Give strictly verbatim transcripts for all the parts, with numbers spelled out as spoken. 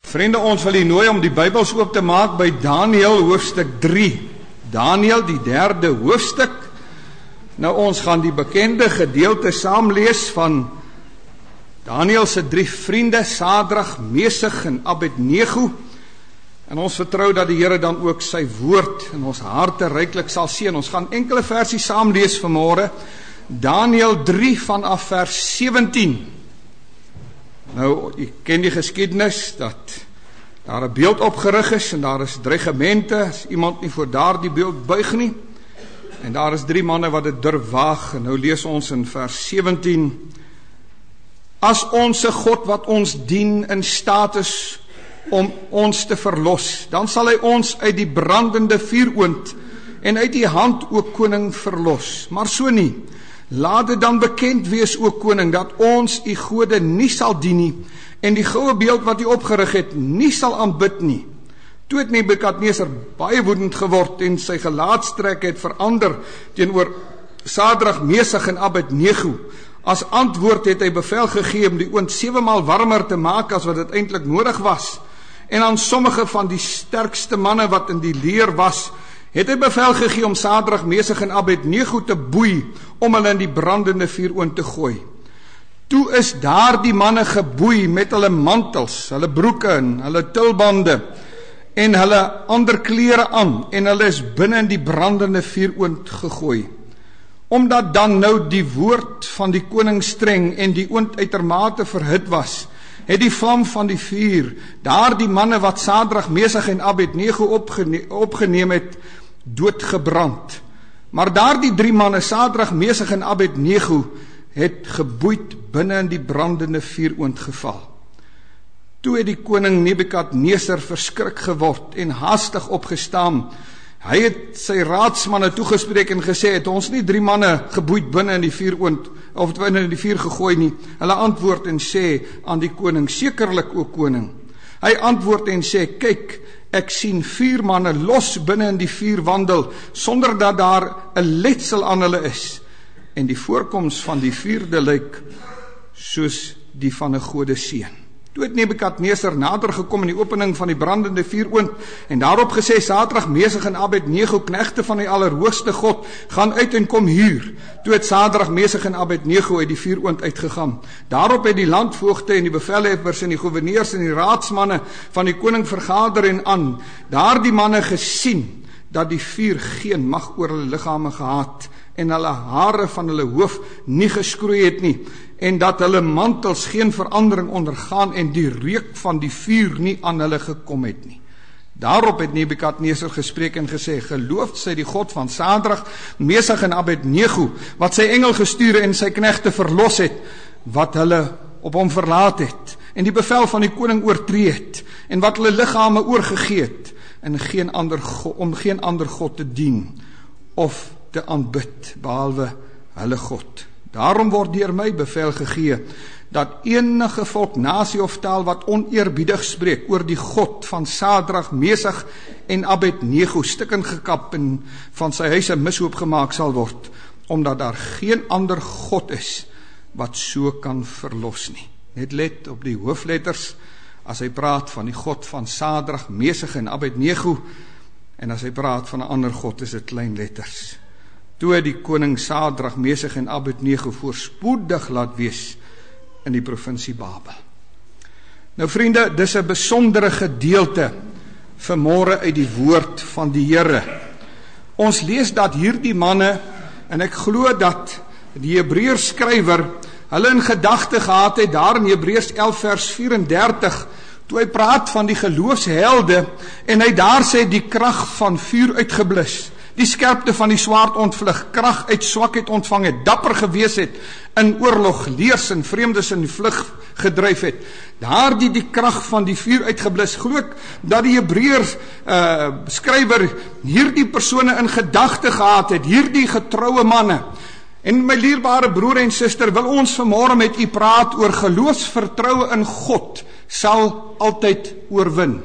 Vriende, ons wil u nooi om die Bybels oop te maak by Daniël hoofstuk drie. Daniël, die derde hoofstuk. Nou, ons gaan die bekende gedeelte saam lees van Daniël se drie vriende, Sadrag, Mesig en Abednego. En ons vertrou dat die Here dan ook sy woord in ons harte ryklik sal seën. Ons gaan enkele versie saam lees vanmôre. Daniël drie vanaf vers sewentien. Nou, u ken die geskiedenis dat daar 'n beeld opgerig is en daar is dreigemente as iemand nie voor daardie beeld buig nie. En daar is drie manne wat dit durf waag. En nou lees ons in vers sewentien. As onse God wat ons dien in staat is om ons te verlos, dan sal hy ons uit die brandende vuuroond en uit die hand, o koning, verlos. Maar so nie. Laat dit dan bekend wees, o koning, dat ons u gode nie sal dien nie, en die goue beeld wat u opgerig het, nie sal aanbid nie. Toe het Nebukadneser baie woedend geword, en sy gelaatstrek het verander teenoor Sadrag, Mesig en Abednego. As antwoord het hy bevel gegee om die oond sewenmaal warmer te maak as wat dit eintlik nodig was. En aan sommige van die sterkste manne wat in die leer was, het hy bevel gegee om Sadrag, Mesig en Abednego te boei, om hulle in die brandende vuuroond te gooi. Toe is daar die manne geboei met hulle mantels, hulle broeke en hulle tulbande, en hulle ander klere aan, en hulle is binne in die brandende vuuroond gegooi. Omdat dan nou die woord van die koning streng, en die oond uitermate verhit was, het die vlam van die vuur, daar die manne wat Sadrag, Mesig en Abednego opgene opgeneem het, doodgebrand. Maar daar die drie manne, Sadrag, Mesig en Abednego, het geboeid binne in die brandende vuuroond geval. Toe het die koning Nebukadneser verskrik geword en haastig opgestaan. Hy het sy raadsmanne toegespreek en gesê, het ons nie drie manne geboeid binne in die vuuroond, of binne in die vuur gegooi nie. Hulle antwoord en sê aan die koning, sekerlik, o koning. Hy antwoord en sê, kyk, ek sien vier manne los binne in die vuur wandel, sonder dat daar 'n letsel aan hulle is. En die voorkoms van die vierde lyk soos die van 'n godeseun. Toe het Nebukadneser nader gekom in die opening van die brandende vuuroond, en daarop gesê, Sadrag, Mesig en Abednego, knegte van die Allerhoogste God, gaan uit en kom hier. Toe het Sadrag, Mesig en Abednego uit die vuuroond uitgegaan. Daarop het die landvoogte en die bevelheffers en die goewerneurs en die raadsmanne van die koning vergader en aan daar die manne gesien, dat die vuur geen mag oor hulle liggame gehad, en hulle hare van hulle hoof nie geskroei het nie, en dat hulle mantels geen verandering ondergaan, en die reuk van die vuur nie aan hulle gekom het nie. Daarop het Nebukadneser gespreek en gesê, geloofd sy die God van Sadrag, Mesig en Abednego, wat sy engel gestuur en sy knegte verlos het, wat hulle op hom verlaat het, en die bevel van die koning oortree het, en wat hulle liggame oorgegee het, en geen ander, om geen ander God te dien, of te aanbid, behalwe hulle God. Daarom word deur my bevel gegee, dat enige volk, nasie of taal wat oneerbiedig spreek oor die God van Sadrag, Mesig en Abednego stukken gekap en van sy huise mishoop gemaak sal word, omdat daar geen ander God is wat so kan verlos nie. Net let op die hoofletters, as hy praat van die God van Sadrag, Mesig en Abednego, en as hy praat van 'n ander God, is dit klein letters. Toe het die koning Sadrag, Mesig en Abednego voorspoedig laat wees in die provinsie Babel. Nou vriende, dis 'n besondere gedeelte vanmôre uit die woord van die Here. Ons lees dat hierdie manne, en ek glo dat die Hebreërs skrywer hulle in gedagte gehad het daar in Hebreërs elf vers vyf-en-dertig, toe hy praat van die geloofshelde, en hy daar sê die krag van vuur uitgeblus, die skerpte van die swaard ontvlug, krag uit swakheid ontvang het, dapper gewees het, in oorlog, leers en vreemdes in die vlug gedryf het. Daar die die krag van die vuur uitgeblus, glo ek dat die Hebreërs uh, skrywer hierdie persone in gedagte gehad het, hierdie getroue manne. En my dierbare broer en suster, wil ons vanmôre met u praat oor geloofsvertroue in God sal altyd oorwin.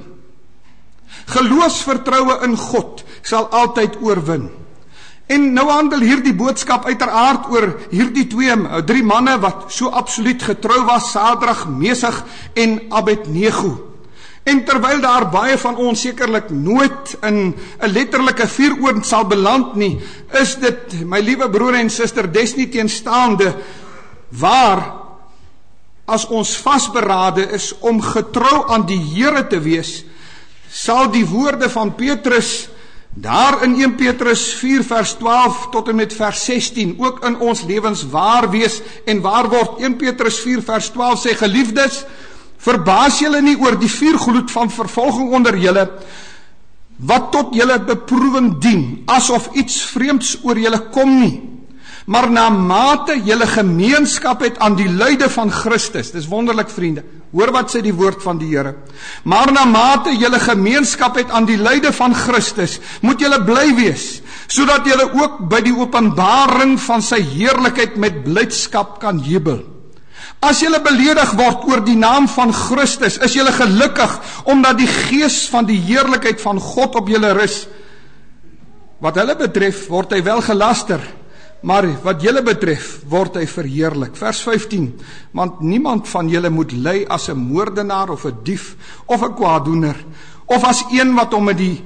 Geloofsvertroue in God sal altyd oorwin. En nou handel hierdie boodskap uiteraard oor hierdie twee, drie manne wat so absoluut getrou was, Sadrag, Mesig en Abednego. En terwyl daar baie van ons sekerlik nooit in 'n letterlike vuuroond sal beland nie, is dit, my liewe broer en suster, desnieteenstaande waar as ons vasberade is om getrou aan die Here te wees, sal die woorde van Petrus daar in een Petrus vier vers twaalf tot en met vers sestien ook in ons lewens waar wees en waar word. een Petrus vier vers twaalf sê, geliefdes, verbaas julle nie oor die vuurgloed van vervolging onder julle, wat tot julle beproewing dien, asof iets vreemds oor julle kom nie, maar na mate julle gemeenskap het aan die lyde van Christus. Dis wonderlik, vriende. Hoor wat sê die woord van die Here. Maar na mate julle gemeenskap het aan die lyde van Christus, moet julle bly wees, sodat julle ook by die openbaring van sy heerlikheid met blydskap kan jubel. As julle beledig word oor die naam van Christus, is julle gelukkig, omdat die gees van die heerlikheid van God op julle rus. Wat hulle betref, word hy wel gelaster, maar wat julle betref, word hy verheerlik. Vers vyftien, want niemand van julle moet ly as 'n moordenaar of 'n dief of 'n kwaaddoener, of as een wat hom met die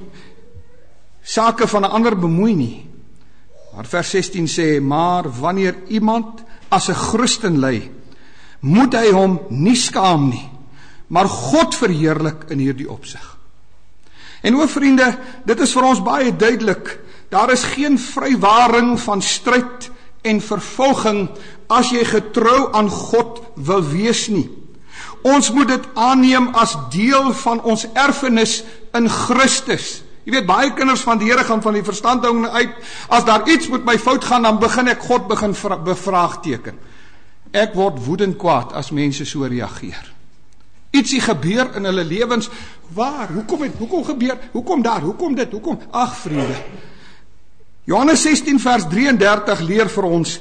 sake van 'n ander bemoei nie. Maar vers sestien sê, maar wanneer iemand as 'n Christen ly, moet hy hom nie skaam nie, maar God verheerlik in hierdie opsig. En o vriende, dit is vir ons baie duidelik, daar is geen vrywaring van stryd en vervolging as jy getrou aan God wil wees nie. Ons moet dit aanneem as deel van ons erfenis in Christus. Jy weet, baie kinders van die Here gaan van die verstandhouding uit, as daar iets met my fout gaan, dan begin ek God begin bevraagteken. Ek word woedend kwaad as mense so reageer. Ietsie gebeur in hulle lewens, waar, hoekom het, hoekom gebeur, hoekom daar, hoekom dit, hoekom, ag vriende. Johannes sestien vers drieëndertig leer vir ons,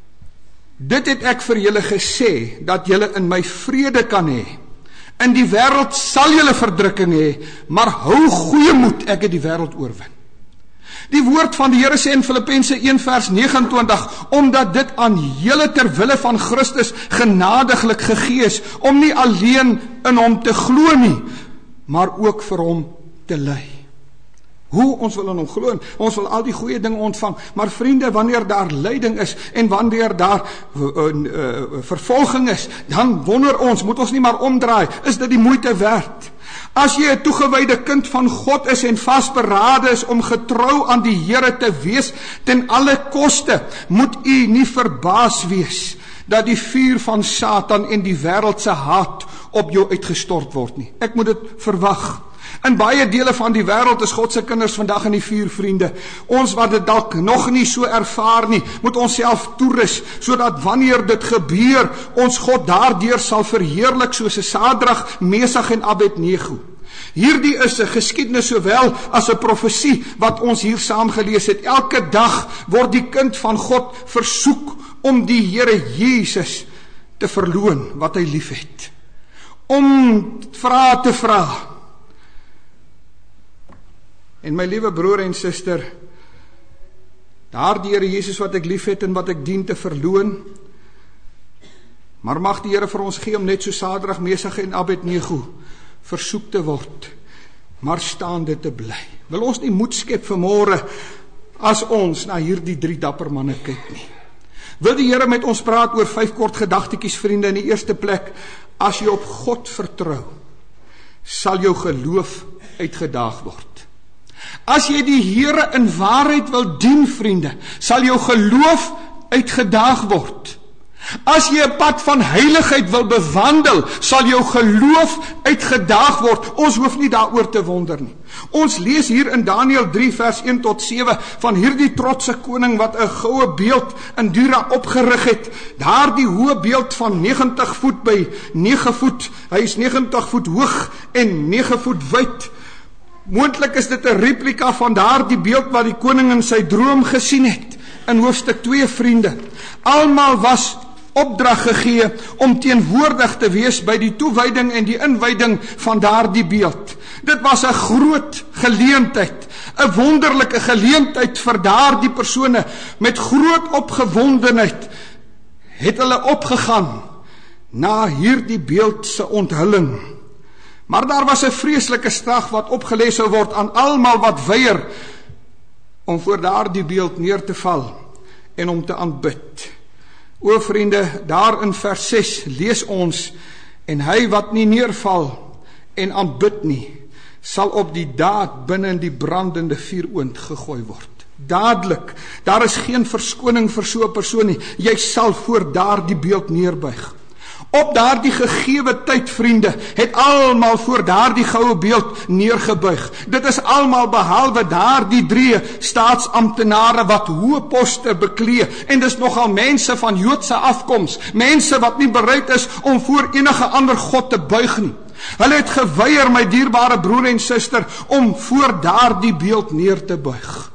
dit het ek vir julle gesê, dat julle in my vrede kan hê. In die wêreld sal julle verdrukking hê, maar hou goeie moed, ek het die wêreld oorwin. Die woord van die Here sê in Filippense een vers negenentwintig, omdat dit aan julle ter wille van Christus genadiglik gegee is, om nie alleen in hom te glo nie, maar ook vir hom te ly. Hoe? Ons wil in hom glo, ons wil al die goeie dinge ontvang, maar vriende, wanneer daar lyding is, en wanneer daar uh, uh, vervolging is, dan wonder ons, moet ons nie maar omdraai, is dit die moeite werd? As jy 'n toegewyde kind van God is en vasberade is om getrou aan die Here te wees ten alle koste, moet u nie verbaas wees dat die vuur van Satan en die wêreld se haat op jou uitgestort word nie. Ek moet dit verwag. In baie dele van die wêreld is God se kinders vandag in die vuur, vriende. Ons wat dit dalk nog nie so ervaar nie, moet ons self toerus, sodat wanneer dit gebeur, ons God daardeur sal verheerlik, soos 'n Sadrag, Mesach en Abednego. Hierdie is 'n geskiedenis sowel as 'n profesie wat ons hier saam gelees het. Elke dag word die kind van God versoek om die Here Jesus te verloon wat hy liefhet. Om vrae te vra. En my liewe broer en suster, daar die Here Jesus wat ek liefhet en wat ek dien te verloon, maar mag die Here vir ons gee om net so Sadrag, Mesach en Abednego versoek te word, maar staande te bly. Wil ons nie moed skep vanmôre as ons na hierdie drie dapper manne kyk nie. Wil die Here met ons praat oor vyf kort gedagtetjies, vriende. In die eerste plek, as jy op God vertrou, sal jou geloof uitgedaag word. As jy die Here in waarheid wil dien, vriende, sal jou geloof uitgedaag word. As jy 'n pad van heiligheid wil bewandel, sal jou geloof uitgedaag word. Ons hoef nie daaroor te wonder nie. Ons lees hier in Daniël drie vers een tot sewe van hierdie trotse koning wat 'n goue beeld in Dura opgerig het. Daardie hoë beeld van negentig voet by nege voet. Hy is negentig voet hoog en nege voet wyd. Moontlik is dit 'n replika van daardie beeld wat die koning in sy droom gesien het. In hoofstuk twee, vriende. Almal was opdrag gegee om teenwoordig te wees by die toewyding en die inwyding van daardie beeld. Dit was 'n groot geleentheid, 'n wonderlike geleentheid vir daardie persone. Met groot opgewondenheid het hulle opgegaan na hierdie beeld se onthulling. Maar daar was 'n vreeslike straf wat opgelê sou word aan almal wat weier om voor daardie beeld neer te val en om te aanbid. O vriende, daar in vers ses lees ons, en hy wat nie neerval en aanbid nie, sal op die daad binne in die brandende vuuroond gegooi word. Dadelik, daar is geen verskoning vir so 'n persoon nie. Jy sal voor daardie beeld neerbuig. Op daardie gegewe tyd, vriende, het almal voor daardie goue beeld neergebuig. Dit is almal behalwe daardie drie staatsamptenare wat hoë poste beklee, en dis nogal mense van Joodse afkoms, mense wat nie bereid is om voor enige ander God te buig nie. Hulle het geweier, my dierbare broer en suster, om voor daardie beeld neer te buig.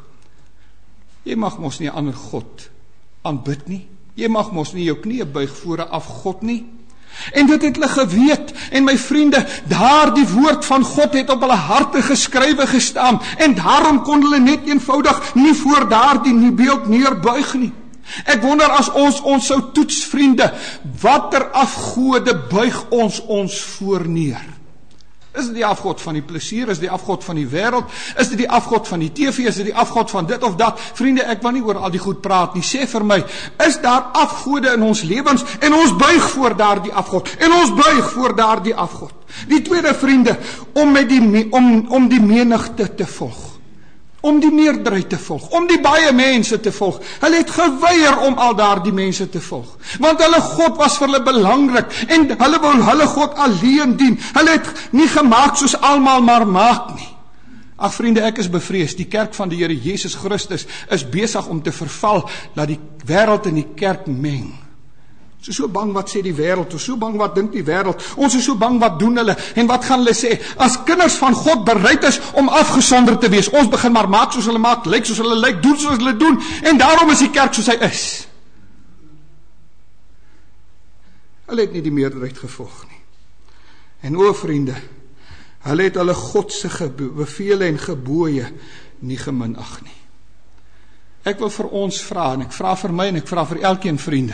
Jy mag mos nie 'n ander God aanbid nie. Jy mag mos nie jou knieë buig voor 'n afgod nie. En dit het hulle geweet, en my vriende, daar die woord van God het op hulle harte geskrywe gestaan, en daarom kon hulle net eenvoudig nie voor daar die beeld neerbuig nie. Ek wonder as ons ons sou toets, vriende, watter afgode buig ons ons voor neer? Is dit die afgod van die plesier? Is dit die afgod van die wêreld? Is dit die afgod van die T V? Is dit die afgod van dit of dat? Vriende, ek wil nie oor al die goed praat nie. Sê vir my, is daar afgode in ons lewens en ons buig voor daardie afgod? En ons buig voor daardie afgod. Die tweede, vriende, om met die om om die menigte te volg. Om die meerderheid te volg, om die baie mense te volg. Hulle het geweier om al daar die mense te volg, want hulle God was vir hulle belangrik, en hulle wou hulle God alleen dien. Hulle het nie gemaak soos almal maar maak nie. Ag vriende, ek is bevrees, die kerk van die Here Jesus Christus is besig om te verval, dat die wêreld en die kerk meng. Ons is so bang wat sê die wêreld, ons is so bang wat dink die wêreld, ons is so bang wat doen hulle, en wat gaan hulle sê, as kinders van God bereid is om afgesonder te wees, ons begin maar maak soos hulle maak, lyk soos hulle lyk, doen soos hulle doen, en daarom is die kerk soos hy is. Hulle het nie die meerderheid gevolg nie. En o vriende, hulle het hulle Godse bevele en gebooie nie geminag nie. Ek wil vir ons vra, en ek vra vir my, en ek vra vir elkeen, vriende,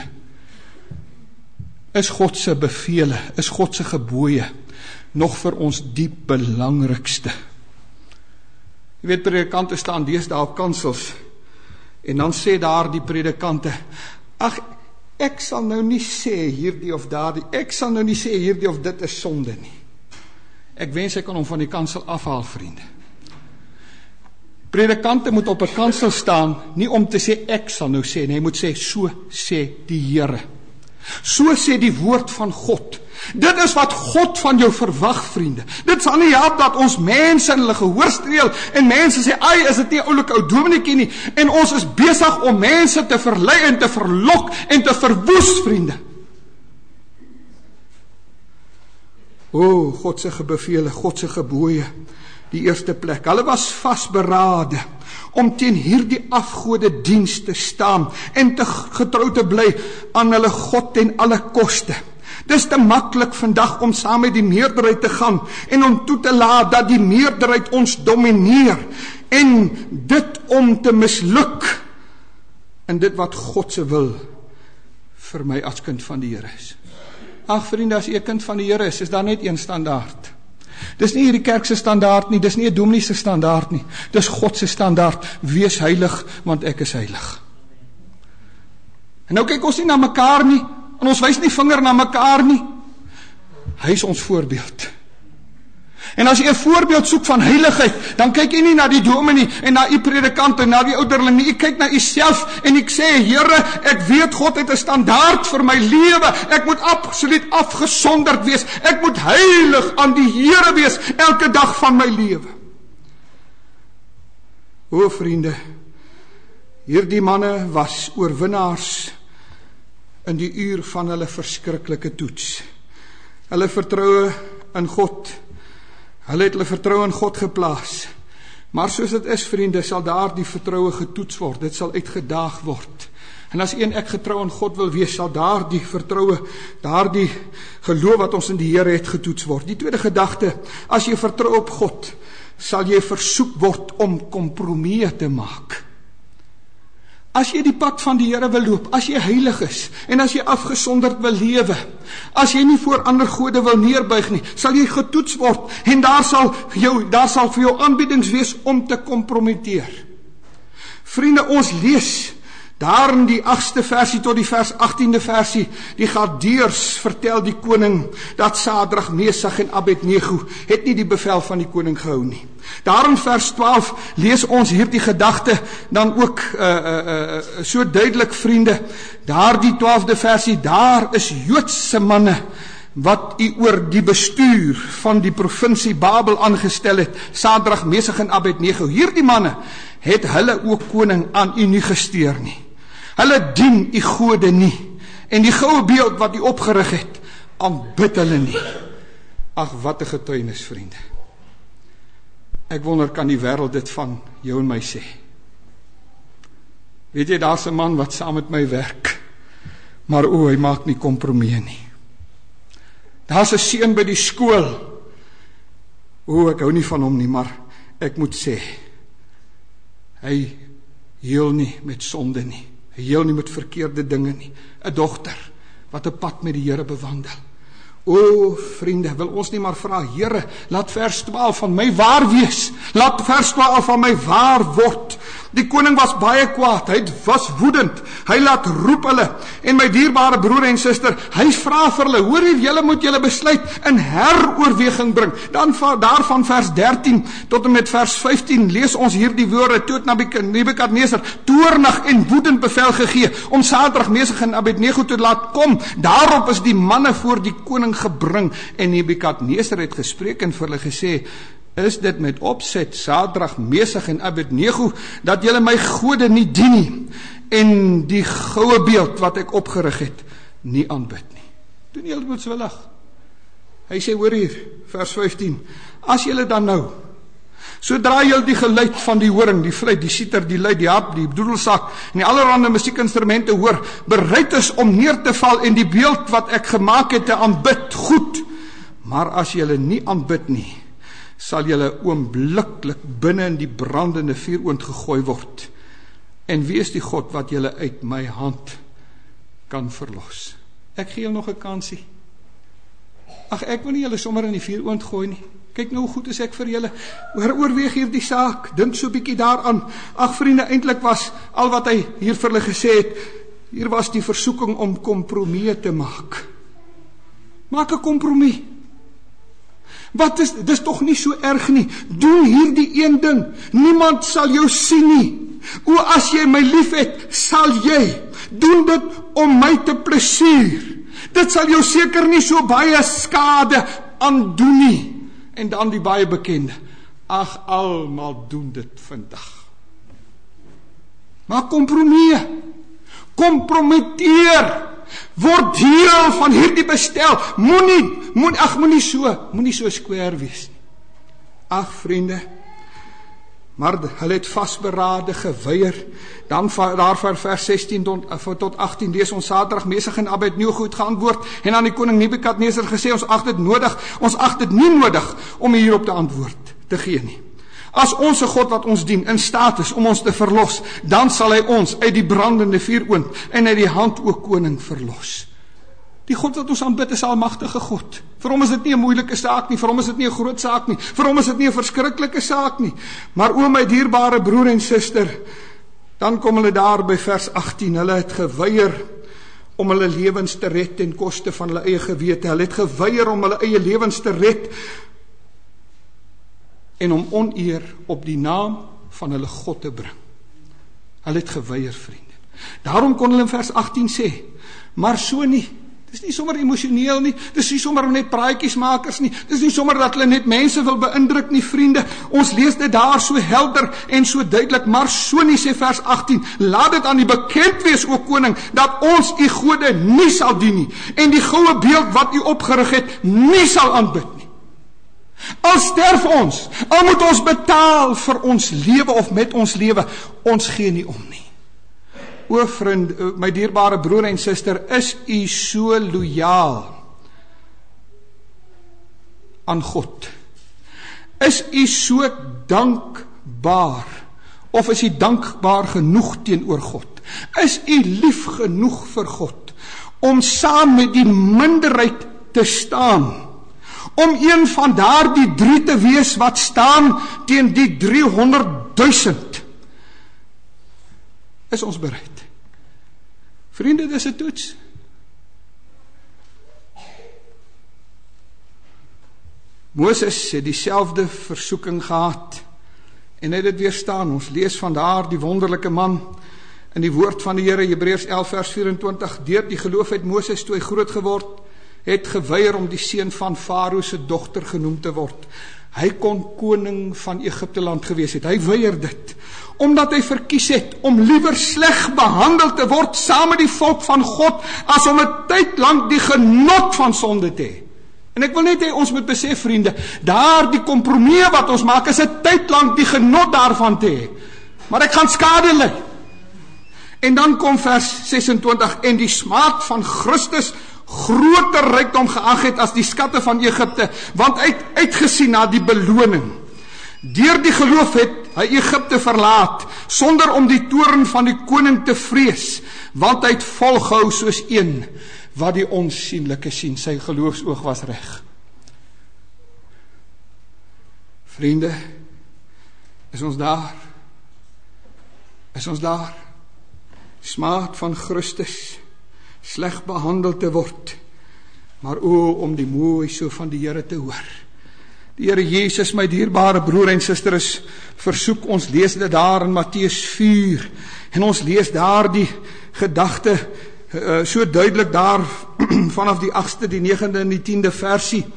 is Godse bevele, is Godse gebooie nog vir ons diep belangrikste? Jy weet, predikante staan deesdae op kansels, en dan sê daar die predikante, ag, ek sal nou nie sê hierdie of daardie, ek sal nou nie sê hierdie of dit is sonde nie. Ek wens ek kan hom van die kansel afhaal, vriende. Predikante moet op 'n kansel staan, nie om te sê ek sal nou sê, nee, hy moet sê, so sê die Here. So sê die woord van God. Dit is wat God van jou verwag, vriende. Dit sal nie help dat ons mense in hulle gehoor streel, en mense sê, ai, is dit nie 'n oulike ou dominetjie nie, en ons is besig om mense te verlei en te verlok en te verwoes, vriende. O, God se bevele, God se gebooie, die eerste plek. Hulle was vasberade om teen hierdie afgode diens te staan en te getrou te bly aan hulle God ten alle koste. Dis te maklik vandag om saam met die meerderheid te gaan en om toe te laat dat die meerderheid ons domineer, en dit om te misluk in dit wat God se wil vir my as kind van die Here is. Ag vriende, as jy 'n kind van die Here is, is daar net een standaard. Dis nie hierdie kerk se standaard nie, dis nie 'n dominee se standaard nie, dis God se standaard, wees heilig, want ek is heilig. En nou kyk ons nie na mekaar nie, en ons wys nie vinger na mekaar nie, hy is ons voorbeeld. En as jy 'n voorbeeld soek van heiligheid, dan kyk jy nie na die dominee en na die predikant en na die ouderling nie, jy kyk na jouself en ek sê, Here, ek weet God het 'n standaard vir my lewe, ek moet absoluut afgesonderd wees, ek moet heilig aan die Here wees, elke dag van my lewe. O vriende, hierdie manne was oorwinnaars in die uur van hulle verskriklike toets. Hulle vertroue in God, hulle het hulle vertroue in God geplaas. Maar soos dit is, vriende, sal daar die vertroue getoets word, dit sal uitgedaag word. En as een ek getrou in God wil wees, sal daar die vertroue, daar die geloof wat ons in die Here het getoets word. Die tweede gedagte, as jy vertrou op God, sal jy versoek word om kompromieë te maak. As jy die pad van die Here wil loop, as jy heilig is, en as jy afgesonderd wil lewe, as jy nie voor ander gode wil neerbuig nie, sal jy getoets word, en daar sal, jou, daar sal vir jou aanbiedings wees om te kompromiteer. Vriende, ons lees, daar in die agste versie tot die vers agtiende versie, die Galdeërs vertel die koning, dat Sadrag, Mesach en Abednego, het nie die bevel van die koning gehou nie. Daar in vers twaalf lees ons hierdie gedagte dan ook uh, uh, uh, so duidelik, vriende, daar die twaalfde versie, daar is Joodse manne, wat u oor die bestuur van die provinsie Babel aangestel het, Sadrag, Mesach en Abednego. Hierdie manne het hulle ook koning aan u nie gesteer nie. Hulle dien u gode nie, en die goue beeld wat u opgerig het, aanbid hulle nie. Ag, wat 'n getuienis, vriende. Ek wonder, kan die wêreld dit van jou en my sê? Weet jy, daar's 'n man wat saam met my werk, maar o, hy maak nie kompromie nie. Daar's 'n seun by die skool, o, ek hou nie van hom nie, maar ek moet sê, hy heel nie met sonde nie, hy heel nie met verkeerde dinge nie. 'n Dogter wat 'n pad met die Here bewandel. O, vriende, wil ons nie maar vra, Here, laat vers twaalf van my waar wees, laat vers twaalf van my waar word. Die koning was baie kwaad, hy was woedend, hy laat roep hulle, en my dierbare broer en suster, hy vra vir hulle, hoor hier, julle moet julle besluit in heroorweging bring. Dan daarvan vers dertien tot en met vers vyftien lees ons hier die woorde, toe het Nebukadneser toornig en woedend bevel gegee, om Sadrag, Mesach en Abednego te laat kom. Daarop is die manne voor die koning gebring, en Nebukadneser het gespreek en vir hulle gesê, is dit met opset, Sadrag, Mesach en Abednego, dat julle my gode nie dien nie, en die goue beeld wat ek opgerig het, nie aanbid nie. Doen julle moedswillig. Hy sê, hoor hier, vers vyftien, as julle dan nou, sodra julle die geluid van die horing, die fluit, die siter, die luid, die harp, die doedelsak, en die allerhande musiekinstrumente hoor, bereid is om neer te val en die beeld wat ek gemaak het te aanbid, goed, maar as julle nie aanbid nie, sal julle oombliklik binne in die brandende vuuroond gegooi word. En wie is die God wat julle uit my hand kan verlos? Ek gee julle nog 'n kansie. Ag, ek wil nie julle sommer in die vuuroond gooi nie. Kyk nou hoe goed is ek vir julle. Oorweeg hier die saak, dink so 'n bietjie daaraan. Ag vriende, eintlik was al wat hy hier vir hulle gesê het, hier was die versoeking om kompromie te maak. Maak 'n kompromie. Wat is, dis tog nie so erg nie. Doen hierdie een ding. Niemand sal jou sien nie. O, as jy my lief het, sal jy. Doen dit om my te plesier. Dit sal jou seker nie so baie skade aandoen nie. En dan die baie bekende. Ag, almal doen dit vandag. Maar kompromie. Kompromiteer. Word deel van hierdie bestel. Moenie, moenie, ag, moenie so, moenie so square wees nie. Ag, vriende, maar hulle het vasberade geweier. Dan daar van vers sestien tot, tot agttien lees ons, Sadrag, Mesach en Abednego goed geantwoord, en aan die koning Nebukadneser gesê, ons ag dit nodig, ons ag dit nie nodig om hierop te antwoord te gee nie. As ons God wat ons dien in staat is om ons te verlos, dan sal hy ons uit die brandende vuuroond en uit die hand ook koning verlos. Die God wat ons aanbid is almagtige God. Vir hom is dit nie 'n moeilike saak nie, vir hom is dit nie 'n groot saak nie, vir hom is dit nie 'n verskriklike saak nie. Maar o my dierbare broer en suster, dan kom hulle daar by vers agttien, hulle het geweier om hulle lewens te red ten koste van hulle eie gewete. Hulle het geweier om hulle eie lewens te red en om oneer op die naam van hulle God te bring. Hulle het geweier, vriende. Daarom kon hulle in vers agttien sê, maar so nie. Dis nie sommer emosioneel nie, dis nie sommer net praatjiesmakers nie, dis nie sommer dat hulle net mense wil beïndruk nie, vriende. Ons lees dit daar so helder en so duidelik, maar so nie, sê vers agttien, laat dit aan die bekend wees, o koning, dat ons u gode nie sal dien nie, en die goue beeld wat u opgerig het, nie sal aanbid nie. Al sterf ons, al moet ons betaal vir ons lewe of met ons lewe, ons gee nie om nie. O vriend, my dierbare broer en suster, is u so loyaal aan God? Is u so dankbaar? Of is u dankbaar genoeg teenoor God? Is u lief genoeg vir God om saam met die minderheid te staan? Om een van daardie drie te wees wat staan teen die driehonderdduisend? Is ons bereid? Vriende, dis 'n toets. Moses het dieselfde versoeking gehad en het dit weerstaan. Ons lees van daar die wonderlike man in die woord van die Here, Hebreërs elf vers vyf-en-twintig, deur die geloof het Moses toe hy groot geword, het geweier om die seun van Farao se dogter genoem te word. Hy kon koning van Egipte land gewees het. Hy weier dit, omdat hy verkies het om liewer sleg behandel te word saam met die volk van God, as om 'n tyd lank die genot van sonde te hê. En ek wil net hê ons moet besef, vriende, daar die kompromie wat ons maak, is 'n tyd lank die genot daarvan te hê. Maar ek gaan skade ly. En dan kom vers ses-en-twintig, en die smaad van Christus groter rykdom geag het as die skatte van Egipte, want hy het uitgesien na die beloning. Deur die geloof het hy Egipte verlaat, sonder om die toorn van die koning te vrees, want hy het volgehou soos een wat die onsienlike sien. Sy geloofsoog was reg. Vriende, is ons daar? Is ons daar? Smaad van Christus, sleg behandel te word, maar o, om die mooi so van die Here te hoor. Die Here Jesus, my dierbare broer en suster, is versoek, ons lees dit daar in Matteus vier, en ons lees daar die gedagte, uh, so duidelik daar, vanaf die agste, die negende en die tiende versie,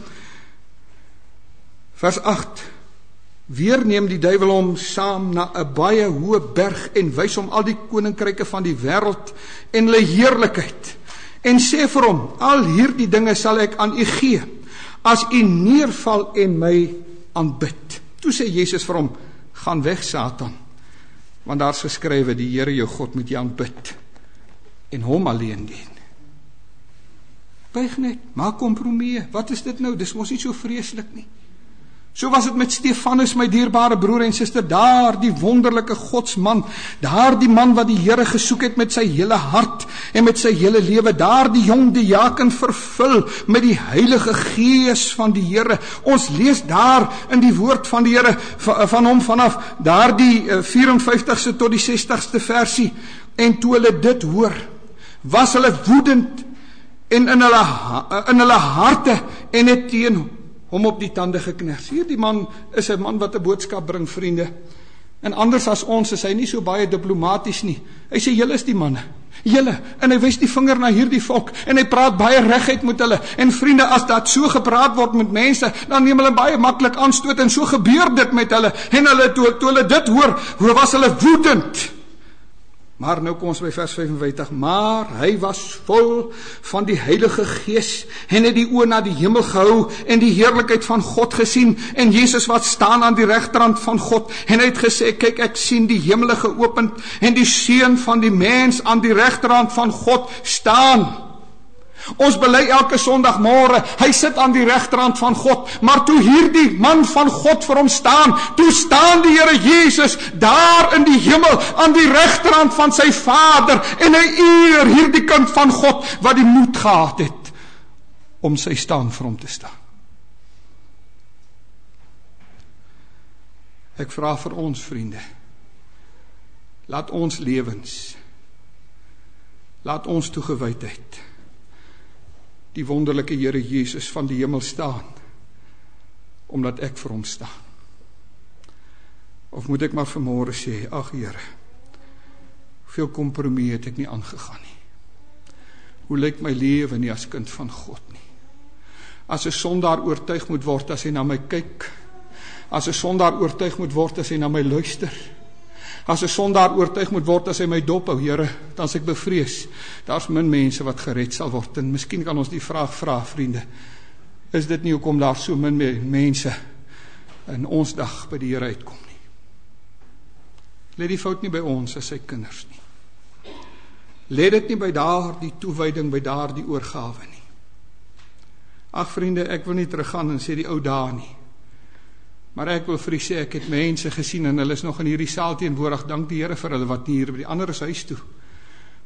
vers agt, weer neem die duiwel hom saam na 'n baie hoë berg, en wys hom al die koninkryke van die wêreld, en hulle heerlikheid, en sê vir hom, al hierdie dinge sal ek aan u gee, as u neerval en my aanbid. Toe sê Jesus vir hom, gaan weg Satan, want daar is geskrywe, die Here jou God moet jy aanbid, en hom alleen dien. Buig net, maak kompromie, wat is dit nou, dis mos nie so vreeslik nie. So was het met Stefanus, my dierbare broer en suster, daar die wonderlike godsman, daar die man wat die Here gesoek het met sy hele hart en met sy hele lewe, daar die jong diaken vervul met die Heilige Gees van die Here. Ons lees daar in die woord van die Here van, van hom vanaf daar die vyf-en-vyftigste tot die sestigste versie, en toe hulle dit hoor, was hulle woedend en in hulle, in hulle harte en het teen hom op die tande gekners. Hier die man is 'n man wat 'n boodskap bring, vriende. En anders as ons is hy nie so baie diplomaties nie. Hy sê, julle is die manne. Julle. En hy wys die vinger na hierdie volk. En hy praat baie reguit met hulle. En vriende, as dat so gepraat word met mense, dan neem hulle baie maklik aanstoot. En so gebeur dit met hulle. En hulle, toe, toe hulle dit hoor, hoe was hulle woedend. Maar nou kom ons by vers vyf-en-vyftig, maar hy was vol van die Heilige Gees en het die oë na die hemel gehou en die heerlikheid van God gesien en Jesus wat staan aan die regterhand van God en hy het gesê, kyk ek sien die hemele geopend en die seun van die mens aan die regterhand van God staan. Ons bely elke Sondagmôre, hy sit aan die regterhand van God, maar toe hierdie man van God vir hom staan, toe staan die Here Jesus daar in die hemel, aan die regterhand van sy Vader, en hy eer hierdie kind van God, wat die moed gehad het, om sy staan vir hom te staan. Ek vra vir ons vriende, laat ons lewens, laat ons toegewydheid, die wonderlike Here Jesus van die hemel staan, omdat ek vir hom staan. Of moet ek maar vanmôre sê, ag Here, hoeveel kompromie het ek nie aangegaan nie. Hoe lyk my lewe nie as kind van God nie. As 'n sondaar oortuig moet word as hy na my kyk, as 'n sondaar oortuig moet word as hy na my luister, as 'n sondaar oortuig moet word as hy my dop hou, Here, dan is ek bevrees. Daar's min mense wat gered sal word. En miskien kan ons die vraag vra, vriende, is dit nie hoekom daar so min mense in ons dag by die Here uitkom nie? Lê die fout nie by ons as sy kinders nie. Lê dit nie by daar die toewyding, by daar die oorgawe nie. Ag vriende, ek wil nie teruggaan en sê die ou dae nie. Maar ek wil vir u sê, ek het mense gesien en hulle is nog in hierdie saal teenwoordig, dank die Here vir hulle wat nie hier by die ander is huis toe.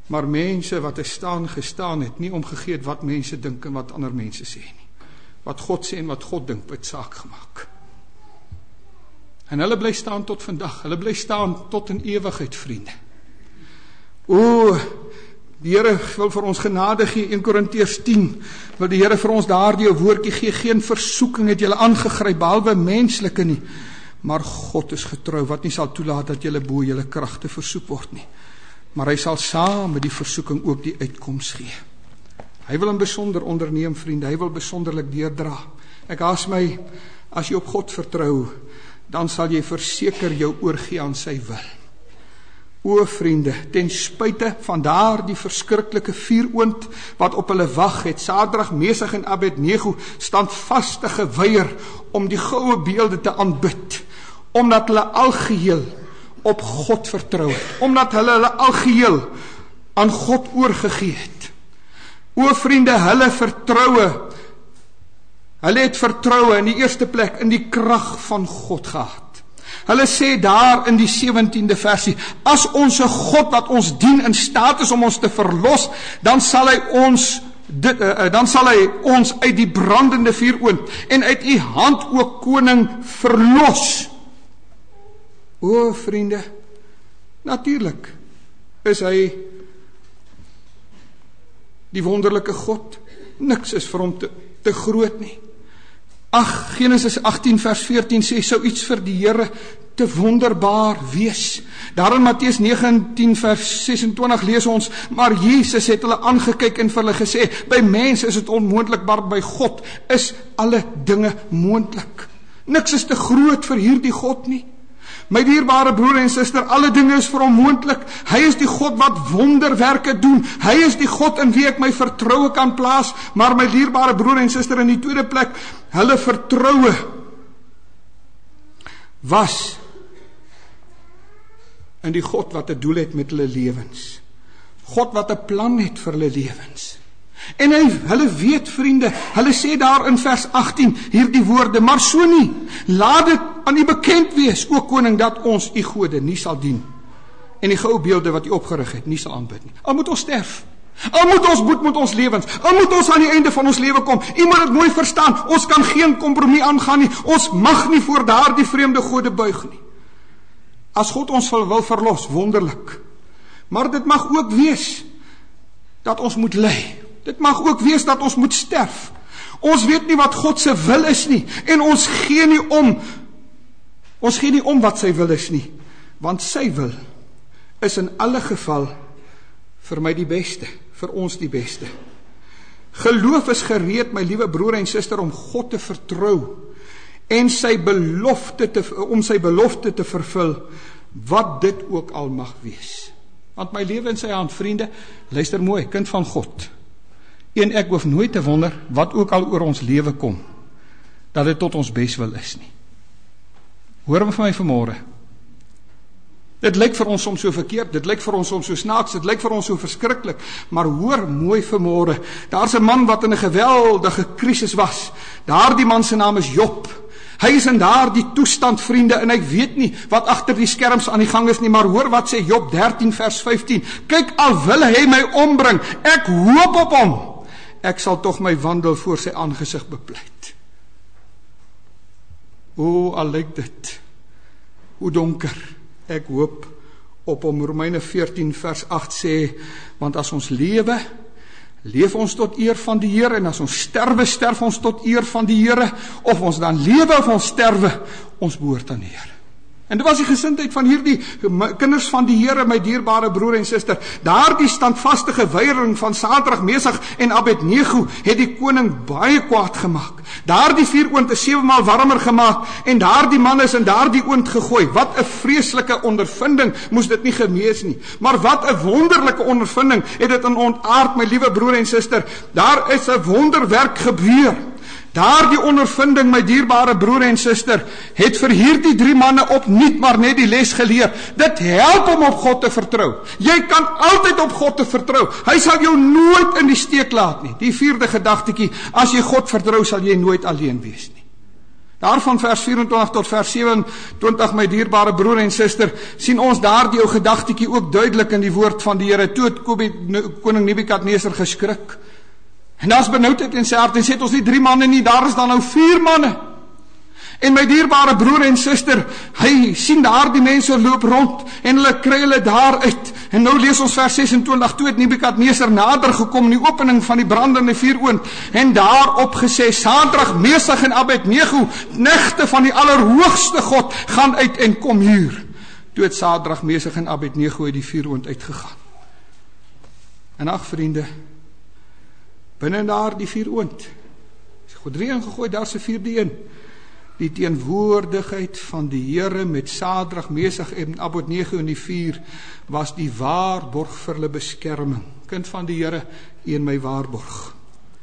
maar mense wat 'n staan gestaan het, nie omgegee het wat mense dink en wat ander mense sê nie. Wat God sê en wat God dink, het saak gemaak. En hulle bly staan tot vandag, hulle bly staan tot in ewigheid, vriende. O, die Here wil vir ons genade gee, een Korintiërs tien, wil die Here vir ons daardie woordjie gee, geen versoeking het julle aangegryp, behalwe menslike nie, maar God is getrou, wat nie sal toelaat dat julle bo julle kragte versoek word nie, maar hy sal saam met die versoeking ook die uitkoms gee. Hy wil in besonder onderneem, vriende, hy wil besonderlik deurdra. Ek haas my, as jy op God vertrou, dan sal jy verseker jou oorgee aan sy wil. O vriende, ten spyte van daar die verskriklike vuuroond wat op hulle wag het, Sadrag, Mesach en Abednego standvastig geweier om die goue beelde te aanbid, omdat hulle algeheel op God vertrou het, omdat hulle hulle algeheel aan God oorgegee het. O vriende, hulle vertroue, hulle het vertroue in die eerste plek in die krag van God gehad. Hulle sê daar in die sewentiende versie, as ons God wat ons dien in staat is om ons te verlos, dan sal hy ons dit, uh, dan sal hy ons uit die brandende vuuroond en uit u hand, o koning, verlos. O vriende, natuurlik is hy die wonderlike God. Niks is vir hom te, te groot nie. Ag, Genesis agttien vers veertien sê, sou iets vir die Here te wonderbaar wees. Daar in Matteus negentien vers sesentwintig lees ons, maar Jesus het hulle aangekyk en vir hulle gesê, by mense is dit onmoontlik, maar by God is alle dinge moontlik. Niks is te groot vir hierdie God nie. My dierbare broer en suster, alle dinge is vir hom moontlik. Hy is die God wat wonderwerke doen. Hy is die God in wie ek my vertroue kan plaas. Maar my dierbare broer en suster, in die tweede plek, hulle vertroue was in die God wat 'n doel het met hulle lewens. God wat 'n plan het vir hulle lewens. En hy, hulle weet, vriende, hulle sê daar in vers agttien, hierdie woorde, maar so nie, laat dit aan u bekend wees, o koning, dat ons u gode nie sal dien, en die goue beelde wat u opgerig het, nie sal aanbid nie. Al moet ons sterf, al moet ons boet met ons lewens, al moet ons aan die einde van ons lewe kom, u moet dit mooi verstaan, ons kan geen kompromie aangaan nie, ons mag nie voor daar die vreemde gode buig nie. As God ons wil verlos, wonderlik, maar dit mag ook wees, dat ons moet ly. Dit mag ook wees dat ons moet sterf. Ons weet nie wat God se wil is nie, en ons gee nie om, ons gee nie om wat sy wil is nie, want sy wil is in alle geval vir my die beste, vir ons die beste. Geloof is gereed, my liewe broer en suster, om God te vertrou, en sy belofte te, om sy belofte te vervul, wat dit ook al mag wees. Want my lewe in sy hand, vriende, luister mooi, kind van God, en ek hoef nooit te wonder, wat ook al oor ons lewe kom, dat dit tot ons beswil is nie. Hoor my van my vanmôre, dit lyk vir ons soms so verkeerd, dit lyk vir ons soms so snaaks, dit lyk vir ons so verskriklik, maar hoor mooi vanmôre, daar's 'n man wat in 'n geweldige krisis was, daardie man se naam is Job. Hy is in daardie toestand, vriende, en ek weet nie wat agter die skerms aan die gang is nie, maar hoor wat sê Job dertien vers vyftien, kyk, al wil hy my ombring, ek hoop op hom, ek sal tog my wandel voor sy aangesig bepleit. O, al lyk dit, hoe donker, ek hoop op hom. Romeine veertien vers agt sê, want as ons lewe, leef ons tot eer van die Here, en as ons sterwe, sterf ons tot eer van die Here, of ons dan lewe of ons sterwe, ons behoort aan die Here. En dit was die gesindheid van hierdie kinders van die Here, my dierbare broer en suster. Daardie standvastige weiering van Sadrag, Mesach en Abednego het die koning baie kwaad gemaak. Daardie vuuroond is sewenmaal warmer gemaak, en daardie man is in daardie oond gegooi. Wat 'n vreeslike ondervinding moes dit nie gewees nie. Maar wat 'n wonderlike ondervinding het dit in ontaard, my liewe broer en suster. Daar is 'n wonderwerk gebeur. Daardie ondervinding, my dierbare broer en suster, het vir hierdie drie manne opnuut maar net die les geleer. Dit help om op God te vertrou. Jy kan altyd op God te vertrou. Hy sal jou nooit in die steek laat nie. Die vierde gedagtetjie, as jy God vertrou, sal jy nooit alleen wees nie. Daarvan vers vyf-en-twintig tot vers sewe-en-twintig, my dierbare broer en suster, sien ons daar die ou gedagtetjie ook duidelik in die woord van die Here. Toe het koning Nebukadneser geskrik. En daar's benoudheid in sy hart, en sê het ons nie drie manne nie, daar is dan nou vier manne. En my dierbare broer en suster, hy sien daar die mense loop rond, en hulle kry hulle daar uit. En nou lees ons vers ses-en-twintig, toe het Nebukadneser nader gekom in die opening van die brandende vuuroond, en daarop gesê, Sadrag, Mesach en Abednego, knegte van die allerhoogste God, gaan uit en kom hier. Toe het Sadrag, Mesach en Abednego uit die vuuroond uitgegaan. En ag vriende, binne daar die vuuroond, is God drie ingegooi, daar is 'n vierde een. Die teenwoordigheid van die Here met Sadrag, Mesach en Abednego in die vuur was die waarborg vir hulle beskerming. Kind van die Here, U en my waarborg.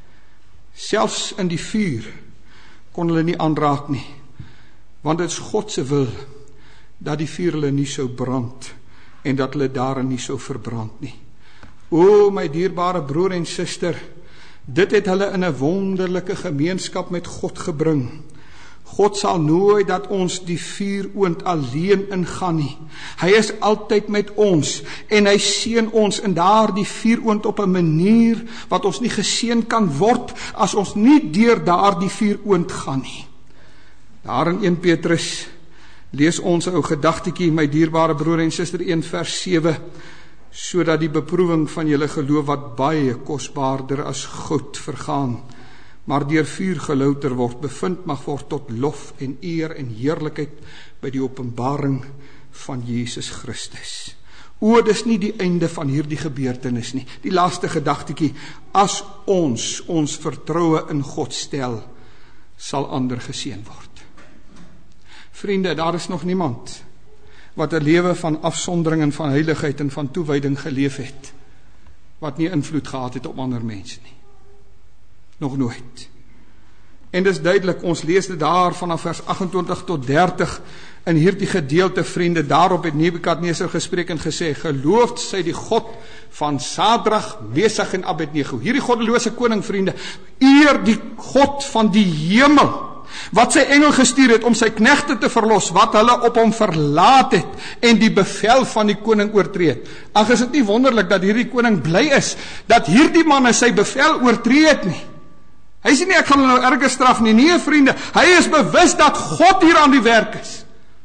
Selfs in die vuur kon hulle nie aanraak nie, want dit is God se wil dat die vuur hulle nie sou brand en dat hulle daarin nie sou verbrand nie. O my dierbare broer en suster, dit het hulle in 'n wonderlike gemeenskap met God gebring. God sal nooit dat ons die vuuroond alleen ingaan nie. Hy is altyd met ons, en hy seën ons in daardie vuuroond op 'n manier wat ons nie geseën kan word as ons nie deur daardie vuuroond gaan nie. Daar in Eerste Petrus lees ons 'n ou gedagtetjie, my dierbare broer en suster, een vers sewe, sodat die beproewing van julle geloof wat baie kosbaarder as goud vergaan, maar deur vuur gelouter word, bevind mag word tot lof en eer en heerlikheid by die openbaring van Jesus Christus. O, dis nie die einde van hierdie gebeurtenis nie. Die laaste gedagtetjie, as ons ons vertroue in God stel, sal ander geseën word. Vriende, daar is nog niemand wat 'n lewe van afsondering en van heiligheid en van toewyding geleef het, wat nie invloed gehad het op ander mense nie. Nog nooit. En dis duidelik, ons lees dit daar vanaf vers agt-en-twintig tot dertig in hierdie gedeelte, vriende. Daarop het Nebukadneser gespreek en gesê, geloofd sy die God van Sadrag, Mesach en Abednego. Hierdie goddelose koning, vriende, eer die God van die hemel, wat sy engel gestuur het om sy knegte te verlos, wat hulle op hom verlaat het en die bevel van die koning oortree het. Ag, is dit nie wonderlik dat hierdie koning bly is dat hierdie manne sy bevel oortree het nie? Hy sê nie, ek gaan hulle nou erge straf nie. Nee, vriende, hy is bewus dat God hier aan die werk is.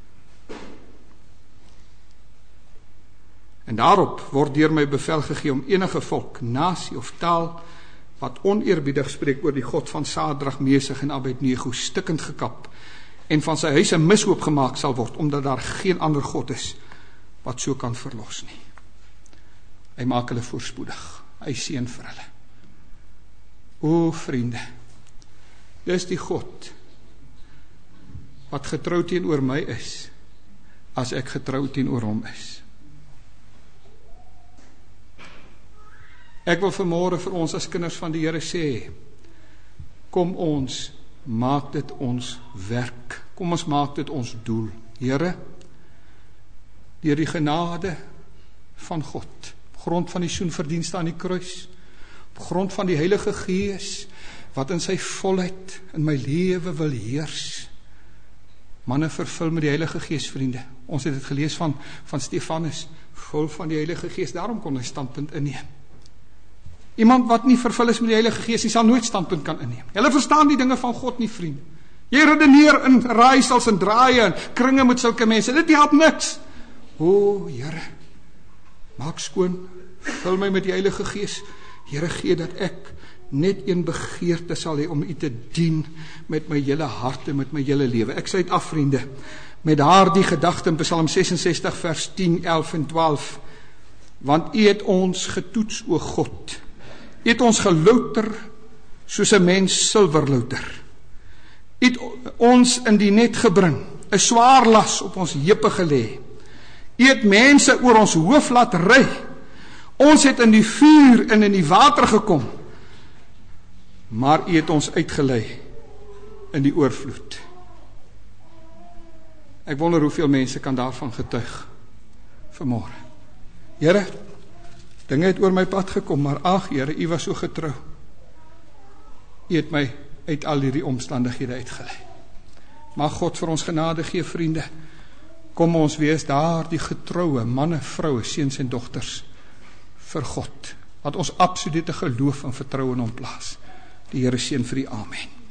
En daarop word deur my bevel gegee om enige volk, nasie of taal wat oneerbiedig spreek oor die God van Sadrag, Mesach en Abednego stikkend gekap en van sy huis 'n mishoop gemaak sal word, omdat daar geen ander God is wat so kan verlos nie. Hy maak hulle voorspoedig. Hy seën vir hulle. O vriende, dis die God wat getrou teenoor my is, as ek getrou teenoor hom is. Ek wil vanmôre vir ons as kinders van die Here sê, kom ons maak dit ons werk, kom ons maak dit ons doel. Here, deur die genade van God, op grond van die soenverdienste aan die kruis, op grond van die Heilige Gees, wat in sy volheid in my lewe wil heers. Manne, vervul met die Heilige Gees, vriende. Ons het dit gelees van, van Stefanus, vol van die Heilige Gees, daarom kon hy standpunt inneem. Iemand wat nie vervul is met die Heilige Gees, die sal nooit standpunt kan inneem. Hulle verstaan die dinge van God nie, vriende. Jy redeneer in raaisels en draaie en kringe met sulke mense, dit help niks. O, Here, maak skoon, vul my met die Heilige Gees. Here, gee dat ek net een begeerte sal hê om U te dien met my hele hart en met my hele lewe. Ek sluit af, vriende, met daardie gedagte in Psalm sesensestig vers tien, elf en twaalf. Want U het ons getoets, o God. U het ons gelouter soos 'n mens silwer louter. U het ons in die net gebring, 'n swaar las op ons heupe gelê. U het mense oor ons hoof laat ry. Ons het in die vuur en in die water gekom, maar U het ons uitgelei in die oorvloed. Ek wonder hoeveel mense kan daarvan getuig vanmôre. Here, dinge het oor my pad gekom, maar ag Here, U was so getrou. U het my uit al hierdie omstandighede uitgelei. Mag God vir ons genade gee, vriende. Kom ons wees daar die getroue manne, vroue, seuns en dogters vir God, wat ons absolute geloof en vertroue in hom plaas. Die Here seën vir u, amen.